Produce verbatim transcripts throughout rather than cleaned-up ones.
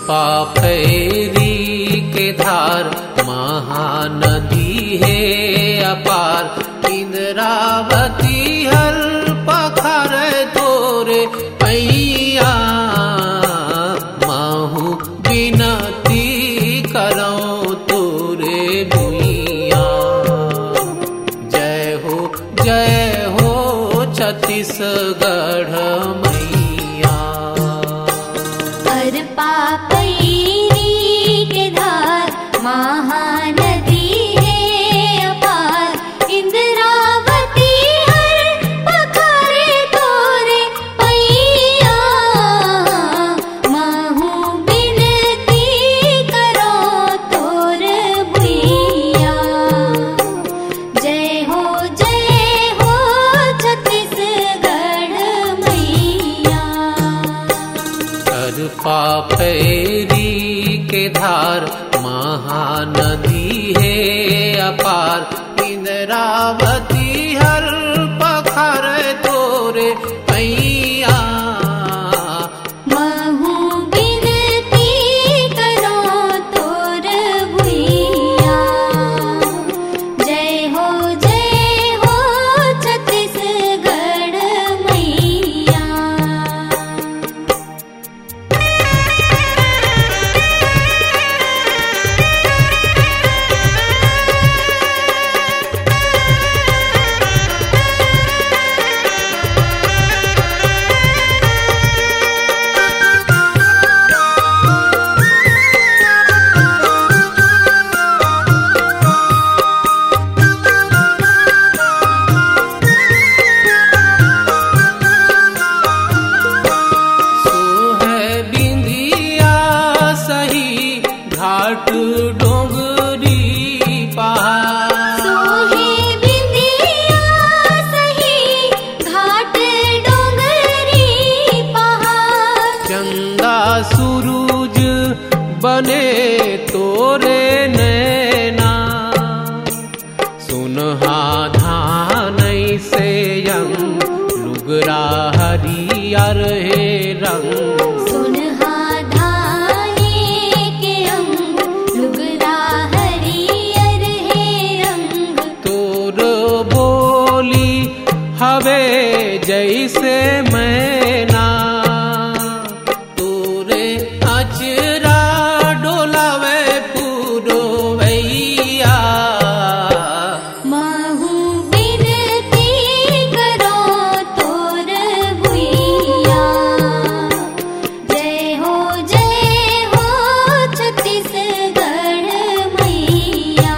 पापैरी के धार महानदी है अपार। इंद्रावती हर पखर तोरे पैया माहू विनती करो तोरे भुइया। जय हो जय हो छत्तीसगढ़ मैया। हर पापैरी के धार महानदी है अपार। इंद्रावती हर पखारे तोरे पैया माहू विनती करो तोर भुइया। जय हो जय हो छत्तीसगढ़ मैया। हर पापैरी के धार महानदी है अपार। इंद्रावती हर पखर तोरे पैया माहू विनती करो तोर भुइया। जय हो जय हो छत्तीसगढ़ मैया। घाट डोंगरी पहाड़। सोहे बिंदिया सही घाट डोंगरी पहाड़। चंदा सूरज बने तोरे नैना। सुनहा धान से यंग लुगरा हरियर है रंग। सुनहा धाने के अंग लुगरा हरियर है रंग। तोर बोली हवे जैसे मैना। तोरे अचरा डोलावे पुरवैया माहू विनती करो तोर भुइया। जय हो जय हो छत्तीसगढ़ मैया।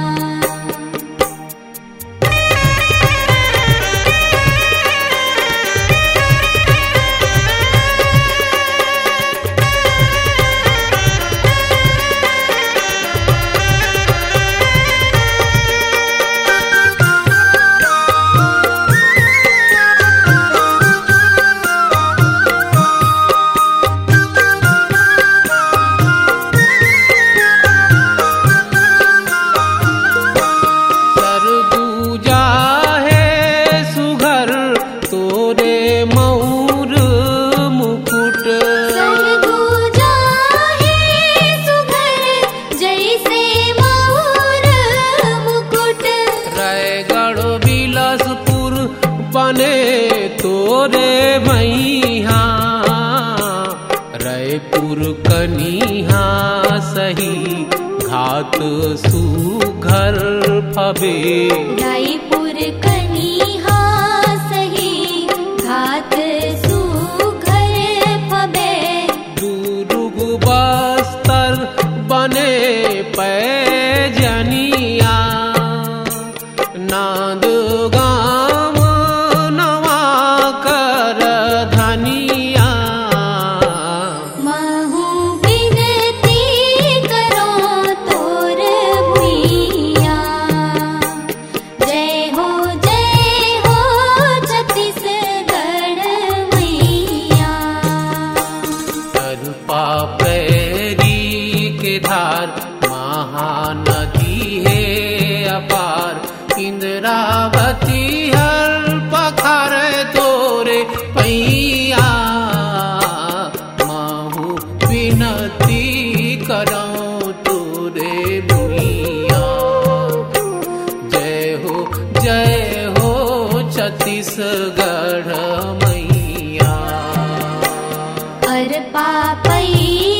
सरगुजा है सुघर तोरे मऊर मुकुट। सरगुजा है सुघर जैसे मोर मुकुट। रायगढ़ बिलासपुर बने तोरे मैया। रायपुर कनिहा सही घाट सुघर फबे। रायपुर कनिहा सही घाट सुघर फबे। दुर्ग बस्तर बने पैजनिया। नांद गाँव नवा कर धनिया माहू विनती करो तोर भुइया। जय हो जय पर पापैया